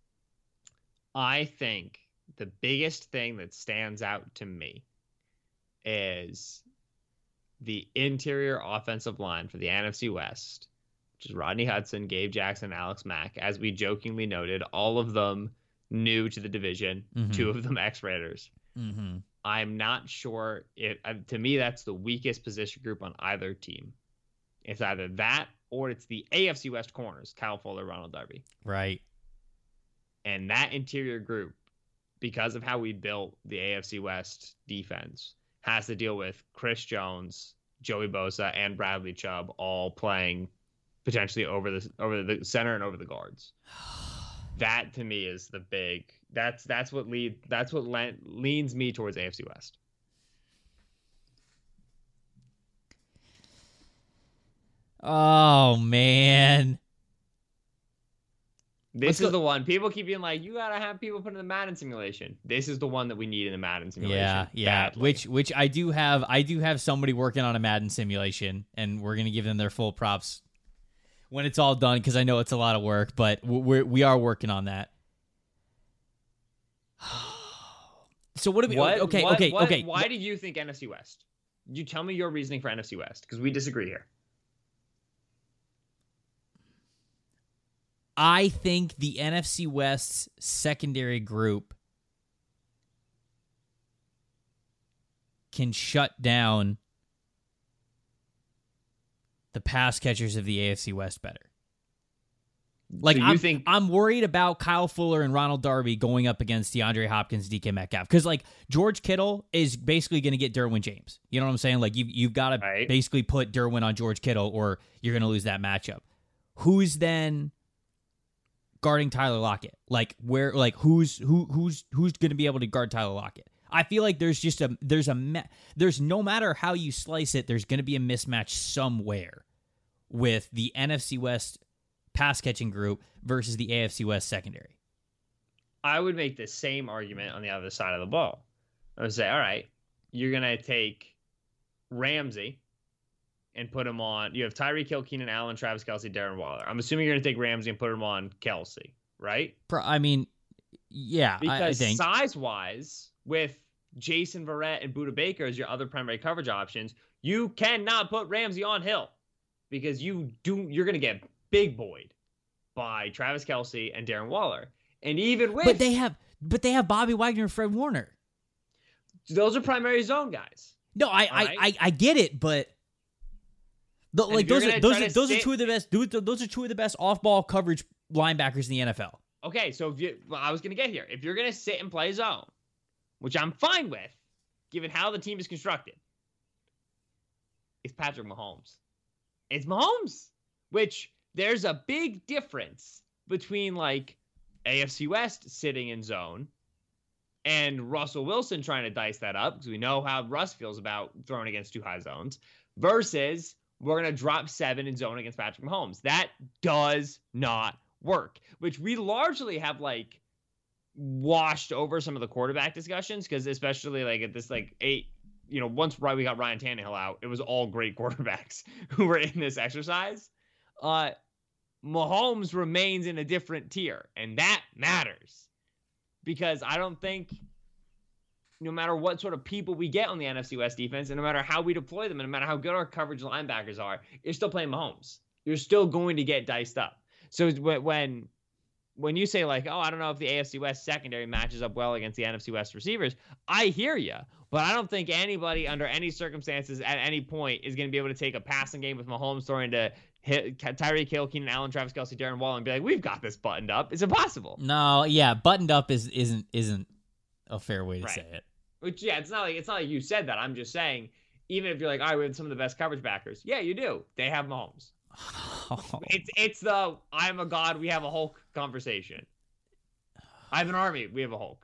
I think the biggest thing that stands out to me is the interior offensive line for the NFC West, which is Rodney Hudson, Gabe Jackson, Alex Mack. As we jokingly noted, all of them new to the division, two of them ex-Raiders. Mm-hmm. I'm not sure if, to me, that's the weakest position group on either team. It's either that or it's the AFC West corners, Kyle Fuller, Ronald Darby. Right. And that interior group, because of how we built the AFC West defense, has to deal with Chris Jones, Joey Bosa, and Bradley Chubb all playing potentially over the center and over the guards. That to me is the big. That's what leans me towards AFC West. Oh man. This is the one. People keep being like, you gotta have people put in the Madden simulation. This is the one that we need in the Madden simulation. Yeah. Badly. Which I do have. I do have somebody working on a Madden simulation, and we're gonna give them their full props when it's all done because I know it's a lot of work, but we are working on that. So what do we? Okay. Why do you think NFC West? You tell me your reasoning for NFC West because we disagree here. I think the NFC West's secondary group can shut down the pass catchers of the AFC West better. Like, so I'm worried about Kyle Fuller and Ronald Darby going up against DeAndre Hopkins, DK Metcalf, because like George Kittle is basically going to get Derwin James. You know what I'm saying? Like you've got to basically put Derwin on George Kittle, or you're going to lose that matchup. Who's then guarding Tyler Lockett? Like who's going to be able to guard Tyler Lockett? I feel like there's no matter how you slice it, there's going to be a mismatch somewhere with the NFC West pass catching group versus the AFC West secondary. I would make the same argument on the other side of the ball. I would say, all right, you're going to take Ramsey and put him on. You have Tyreek Hill, Keenan Allen, Travis Kelce, Darren Waller. I'm assuming you're going to take Ramsey and put him on Kelce, right? I mean, yeah, because I think size-wise, with Jason Verrett and Budda Baker as your other primary coverage options, you cannot put Ramsey on Hill because you're going to get big boyed by Travis Kelce and Darren Waller. And even with but they have Bobby Wagner and Fred Warner. Those are primary zone guys. No, I get it, but those are two of the best. Those are two of the best off-ball coverage linebackers in the NFL. Okay, so I was going to get here. If you're going to sit and play zone, which I'm fine with, given how the team is constructed, it's Patrick Mahomes. It's Mahomes, which there's a big difference between like AFC West sitting in zone and Russell Wilson trying to dice that up, because we know how Russ feels about throwing against too high zones, versus we're going to drop 7 in zone against Patrick Mahomes. That does not work, which we largely have like washed over some of the quarterback discussions, because especially like at this like 8, once we got Ryan Tannehill out, it was all great quarterbacks who were in this exercise. Mahomes remains in a different tier, and that matters. Because I don't think, no matter what sort of people we get on the NFC West defense, and no matter how we deploy them, and no matter how good our coverage linebackers are, you're still playing Mahomes. You're still going to get diced up. So when you say like, oh, I don't know if the AFC West secondary matches up well against the NFC West receivers, I hear you. But I don't think anybody under any circumstances at any point is going to be able to take a passing game with Mahomes throwing to Tyreek Hill, Keenan Allen, Travis Kelce, Darren Waller, and be like, we've got this buttoned up. It's impossible. No, yeah, buttoned up isn't a fair way to say it. Which, yeah, it's not like you said that. I'm just saying, even if you're like, all right, we have some of the best coverage backers. Yeah, you do. They have Mahomes. It's the I'm a god, we have a Hulk conversation. I have an army, we have a Hulk.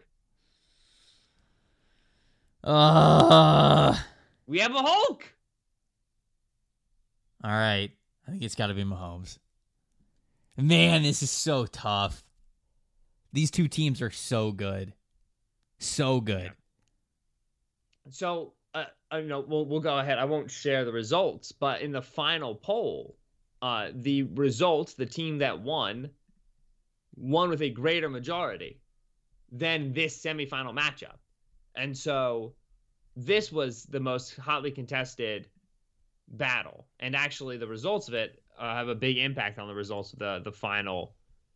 We have a Hulk. All right. I think it's got to be Mahomes. Man, this is so tough. These two teams are so good. So good. Yeah. So, we'll go ahead. I won't share the results, but in the final poll, the results, the team that won with a greater majority than this semifinal matchup. And so this was the most hotly contested battle, and actually the results of it have a big impact on the results of the final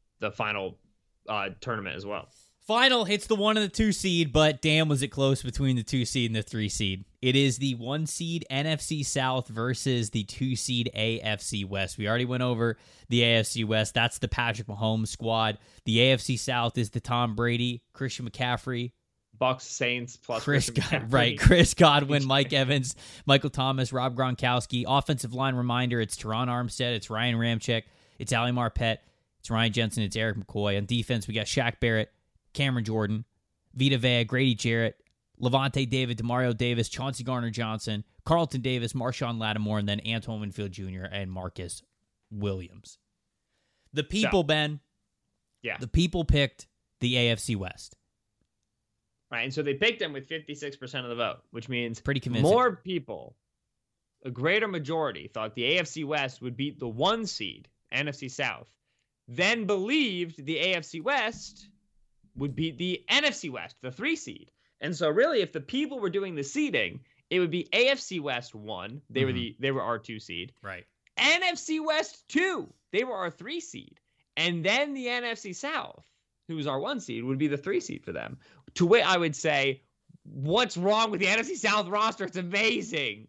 tournament as well. Final hits the 1 and the 2 seed, but damn was it close between the 2 seed and the 3 seed. It is the 1 seed NFC South versus the 2 seed AFC West. We already went over the AFC West. That's the Patrick Mahomes squad. The AFC South is the Tom Brady, Christian McCaffrey, Bucks, Saints, plus Chris Godwin, Mike Evans, Michael Thomas, Rob Gronkowski. Offensive line reminder, it's Teron Armstead, it's Ryan Ramczyk, it's Ali Marpet, it's Ryan Jensen, it's Eric McCoy. On defense, we got Shaq Barrett, Cameron Jordan, Vita Vea, Grady Jarrett, Levante David, Demario Davis, Chauncey Gardner-Johnson, Carlton Davis, Marshawn Lattimore, and then Antoine Winfield Jr. and Marcus Williams. The people, Ben. Yeah. The people picked the AFC West. Right, and so they picked them with 56% of the vote, which means pretty convincing. More people, a greater majority, thought the AFC West would beat the 1 seed, NFC South, then believed the AFC West would beat the NFC West, the 3 seed. And so really, if the people were doing the seeding, it would be AFC West 1. They were our 2 seed. Right. NFC West 2. They were our 3 seed. And then the NFC South, who was our 1 seed, would be the 3 seed for them. To which I would say, what's wrong with the NFC South roster? It's amazing.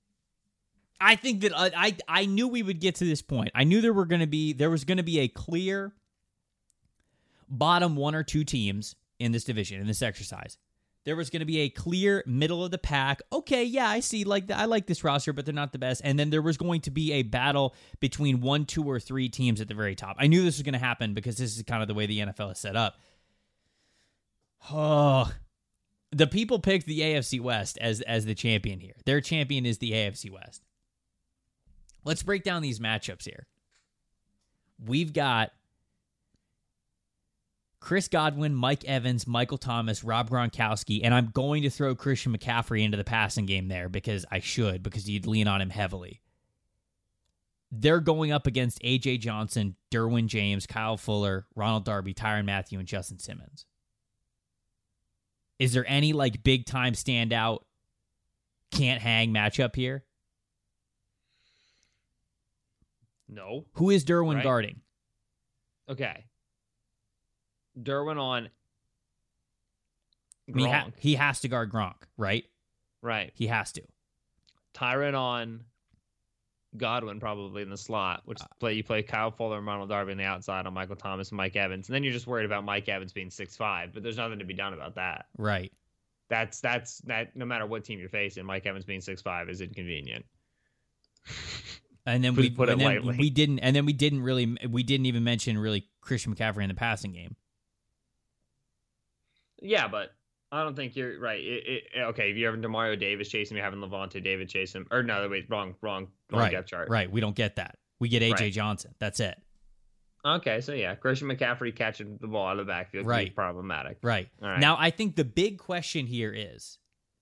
I think that I knew we would get to this point. I knew there was going to be a clear bottom 1 or 2 teams in this division, in this exercise. There was going to be a clear middle of the pack. Okay, yeah, I see. I like this roster, but they're not the best. And then there was going to be a battle between 1, 2, or 3 teams at the very top. I knew this was going to happen because this is kind of the way the NFL is set up. Oh, the people picked the AFC West as the champion here. Their champion is the AFC West. Let's break down these matchups here. We've got Chris Godwin, Mike Evans, Michael Thomas, Rob Gronkowski, and I'm going to throw Christian McCaffrey into the passing game there because you'd lean on him heavily. they're going up against A.J. Johnson, Derwin James, Kyle Fuller, Ronald Darby, Tyrann Mathieu, and Justin Simmons. Is there any like big time standout, can't hang matchup here? No. Who is Derwin Right. guarding? Okay. Derwin on I mean, Gronk. he has to guard Gronk, right? Right. He has to. Tyrann on Godwin probably in the slot, which you play Kyle Fuller and Ronald Darby on the outside on Michael Thomas and Mike Evans. And then you're just worried about Mike Evans being 6'5", but there's nothing to be done about that. Right. That's that no matter what team you're facing, Mike Evans being 6'5" is inconvenient. And then Put we it and then lightly. we didn't even mention really Christian McCaffrey in the passing game. Yeah, but I don't think you're right. Okay, if you're having Demario Davis chasing me, having Levante David chase him, or no, wait, wrong Right. depth chart. Right. We don't get that. We get A.J. Right. Johnson. That's it. Okay, so yeah, Christian McCaffrey catching the ball out of the backfield Right. can be problematic. Right. All right. Now, I think the big question here is,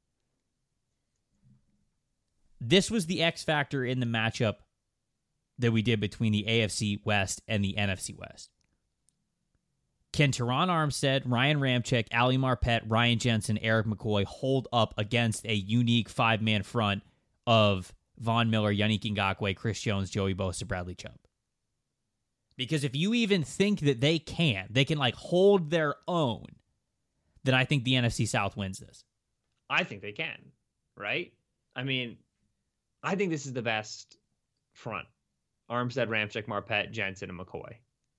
this was the X factor in the matchup that we did between the AFC West and the NFC West. Can Teron Armstead, Ryan Ramczyk, Ali Marpet, Ryan Jensen, Eric McCoy hold up against a unique five-man front of Von Miller, Yannick Ngakoue, Chris Jones, Joey Bosa, Bradley Chubb? Because if you even think that they can like hold their own, then I think the NFC South wins this. I think they can, right? I mean, I think this is the best front. Armstead, Ramczyk, Marpet, Jensen, and McCoy.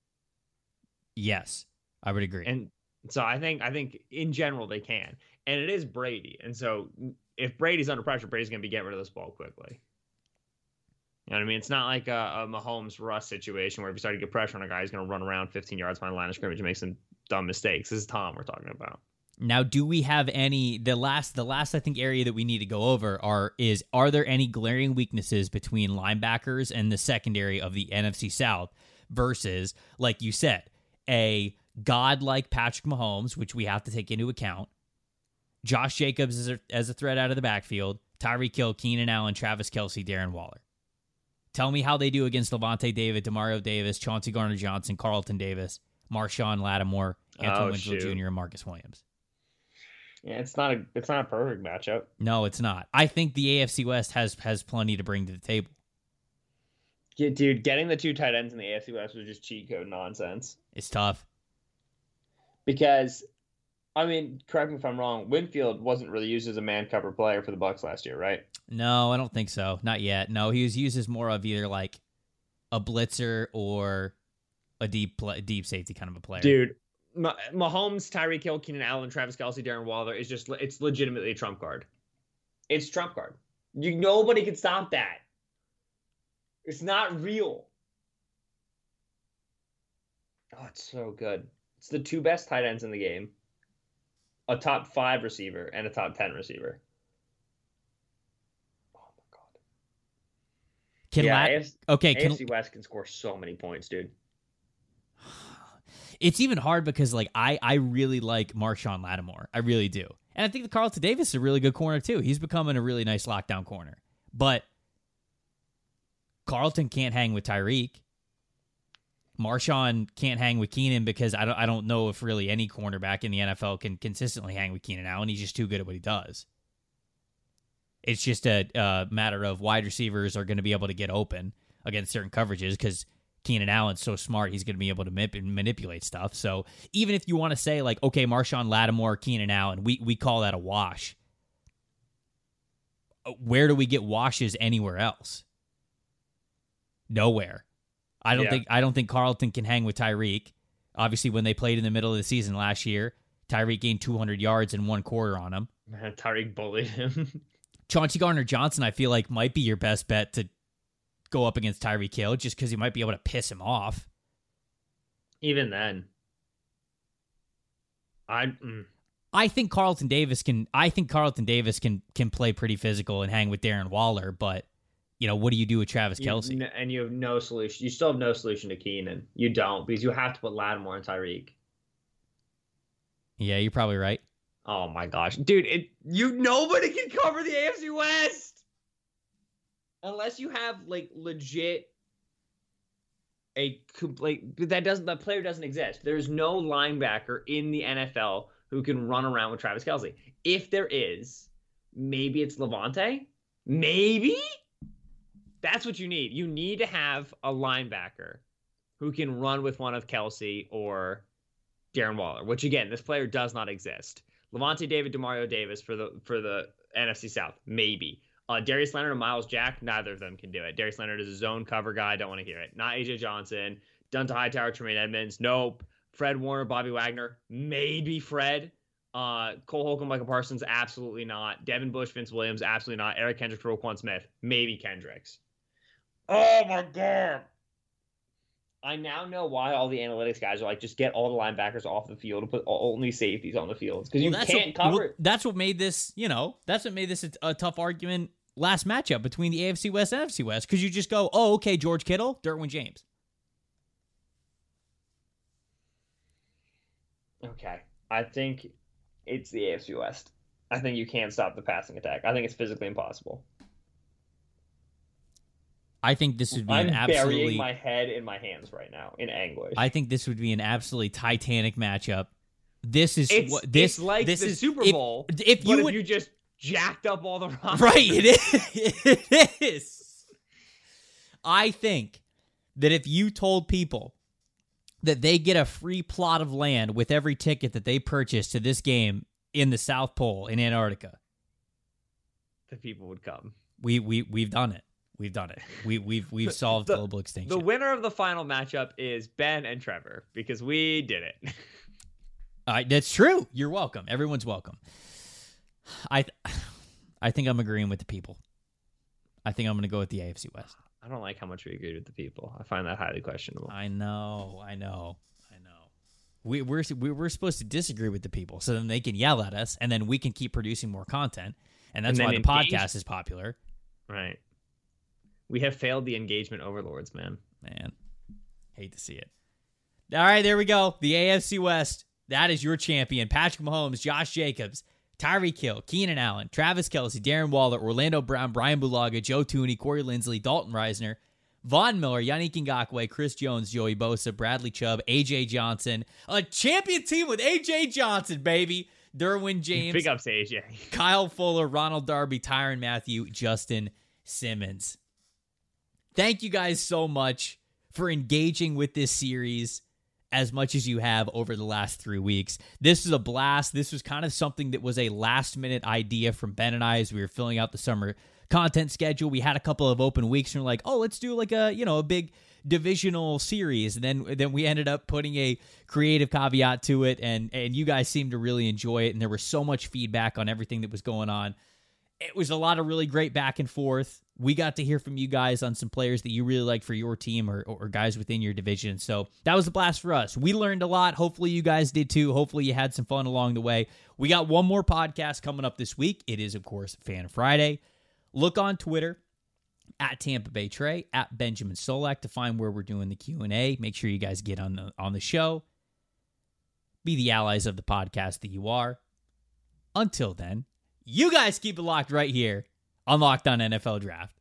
Yes, I would agree. And so I think in general they can. And it is Brady. And so if Brady's under pressure, Brady's going to be getting rid of this ball quickly. You know what I mean? It's not like a Mahomes-Russ situation where if you start to get pressure on a guy, he's going to run around 15 yards behind the line of scrimmage and make some dumb mistakes. This is Tom we're talking about. Now, do we have any, the last I think area that we need to go over are there any glaring weaknesses between linebackers and the secondary of the NFC South versus, like you said, a god like Patrick Mahomes, which we have to take into account, Josh Jacobs as a threat out of the backfield, Tyreek Hill, Keenan Allen, Travis Kelce, Darren Waller. Tell me how they do against Levante David, Demario Davis, Chauncey Gardner-Johnson, Carlton Davis, Marshawn Lattimore, Antoine Winfield Jr., and Marcus Williams. Yeah, it's not a perfect matchup. No, it's not. I think the AFC West has plenty to bring to the table. Yeah, dude, getting the two tight ends in the AFC West was just cheat code nonsense. It's tough. Because, I mean, correct me if I'm wrong, Winfield wasn't really used as a man cover player for the Bucs last year, right? No, I don't think so. Not yet. No, he was used as more of either like a blitzer or a deep safety kind of a player. Dude, Mahomes, Tyreek Hill, Keenan Allen, Travis Kelce, Darren Waller is just, it's legitimately a trump card. It's trump card. Nobody can stop that. It's not real. Oh, it's so good. It's the two best tight ends in the game. A top 5 receiver and a top 10 receiver. Oh my god. AFC West can score so many points, dude. It's even hard because like I really like Marshawn Lattimore. I really do. And I think the Carlton Davis is a really good corner too. He's becoming a really nice lockdown corner. But Carlton can't hang with Tyreek. Marshawn can't hang with Keenan because I don't know if really any cornerback in the NFL can consistently hang with Keenan Allen. He's just too good at what he does. It's just a matter of wide receivers are going to be able to get open against certain coverages because Keenan Allen's so smart, he's going to be able to manipulate stuff. So even if you want to say, like, okay, Marshawn Lattimore, Keenan Allen, we call that a wash. Where do we get washes anywhere else? Nowhere. I don't think Carlton can hang with Tyreek. Obviously, when they played in the middle of the season last year, Tyreek gained 200 yards in one quarter on him. Man, Tyreek bullied him. Chauncey Gardner-Johnson, I feel like, might be your best bet to go up against Tyreek Hill just because you might be able to piss him off. Even then. I think Carlton Davis can play pretty physical and hang with Darren Waller, but you know, what do you do with Travis Kelce? And you have no solution. You still have no solution to Keenan. You don't, because you have to put Lattimore and Tyreek. Yeah, you're probably right. Oh my gosh, dude! Nobody can cover the AFC West unless you have like legit that player doesn't exist. There's no linebacker in the NFL who can run around with Travis Kelce. If there is, maybe it's Levante. Maybe that's what you need. You need to have a linebacker who can run with one of Kelce or Darren Waller, which again, this player does not exist. Levante David, Demario Davis for the NFC South, maybe. Darius Leonard and Miles Jack, neither of them can do it. Darius Leonard is a zone cover guy. Don't want to hear it. Not AJ Johnson. Dunta Hightower, Tremaine Edmonds. Nope. Fred Warner, Bobby Wagner. Maybe Fred. Cole Holcomb, Michael Parsons. Absolutely not. Devin Bush, Vince Williams. Absolutely not. Eric Kendricks, Roquan Smith. Maybe Kendricks. Oh, my God. I now know why all the analytics guys are like, just get all the linebackers off the field and put only safeties on the field. Because you can't cover it. That's what made this, a tough argument last matchup between the AFC West and NFC West. Because you just go, oh, okay, George Kittle, Derwin James. Okay. I think it's the AFC West. I think you can't stop the passing attack. I think it's physically impossible. I think this would be I'm burying my head in my hands right now in anguish. I think this would be an absolutely titanic matchup. This is it's like the Super Bowl. If you just jacked up all the rosters. Right, it is. I think that if you told people that they get a free plot of land with every ticket that they purchase to this game in the South Pole in Antarctica, the people would come. We've done it. We've done it. We've solved global extinction. The winner of the final matchup is Ben and Trevor because we did it. That's true. You're welcome. Everyone's welcome. I think I'm agreeing with the people. I think I'm going to go with the AFC West. I don't like how much we agreed with the people. I find that highly questionable. I know. We're supposed to disagree with the people so then they can yell at us and then we can keep producing more content. And that's why the podcast is popular. Right. We have failed the engagement overlords, man. Hate to see it. All right, there we go. The AFC West. That is your champion. Patrick Mahomes, Josh Jacobs, Tyreek Hill, Keenan Allen, Travis Kelce, Darren Waller, Orlando Brown, Brian Bulaga, Joe Thuney, Corey Linsley, Dalton Reisner, Von Miller, Yannick Ngakoue, Chris Jones, Joey Bosa, Bradley Chubb, A.J. Johnson. A champion team with A.J. Johnson, baby. Derwin James. Big ups to A.J. Kyle Fuller, Ronald Darby, Tyrann Mathieu, Justin Simmons. Thank you guys so much for engaging with this series as much as you have over the last 3 weeks. This is a blast. This was kind of something that was a last-minute idea from Ben and I as we were filling out the summer content schedule. We had a couple of open weeks and we're like, oh, let's do like a big divisional series. And then we ended up putting a creative caveat to it, and you guys seemed to really enjoy it, and there was so much feedback on everything that was going on. It was a lot of really great back and forth. We got to hear from you guys on some players that you really like for your team or guys within your division. So that was a blast for us. We learned a lot. Hopefully you guys did too. Hopefully you had some fun along the way. We got one more podcast coming up this week. It is, of course, Fan Friday. Look on Twitter at Tampa Bay Trey, at Benjamin Solak to find where we're doing the Q&A. Make sure you guys get on the show. Be the allies of the podcast that you are. Until then, you guys keep it locked right here on Locked On NFL Draft.